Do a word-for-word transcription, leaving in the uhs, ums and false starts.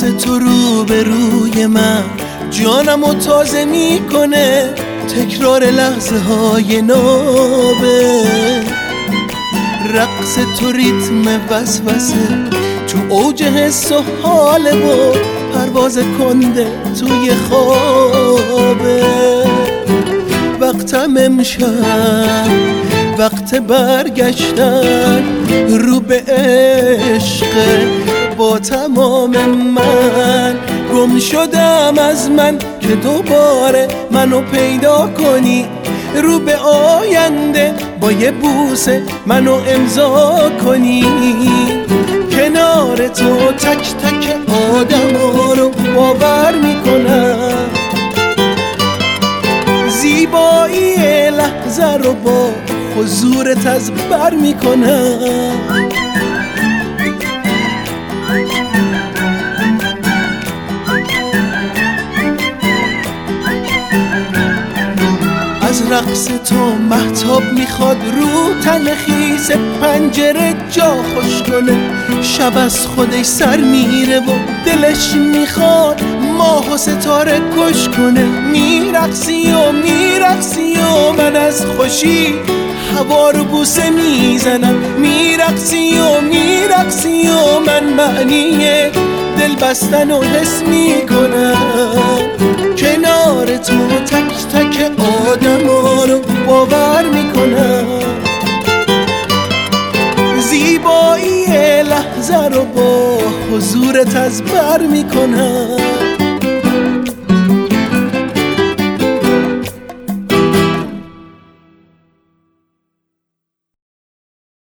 تو رو به روی من جانمو تازه میکنه، تکرار لحظه های نابه. رقص تو ریتم وسوسه تو اوج حس و حاله و پرواز کنده توی خوابه. وقتم امشب وقت برگشتن رو به عشق، با تمام من گم شدم از من که دوباره منو پیدا کنی. رو به آینده با یه بوسه منو امضا کنی. کنار تو تک تک آدم ها رو باور میکنم، زیبایی لحظه رو با حضورت از بر میکنم. از رقص تو مهتاب میخواد رو تن خیس پنجره جا خوش کنه. شب از خودش سر میره و دلش میخواد ماه و ستاره کش کنه. میرقصی و میرقصی و من از خوشی هوا رو بوسه میزنم. میرقصی و میرقصی و من معنی دل بستن و حس میکنم. کنار تو تک تک آدم ها رو باور میکنم، زیبایی لحظه رو با حضورت از بر میکنم.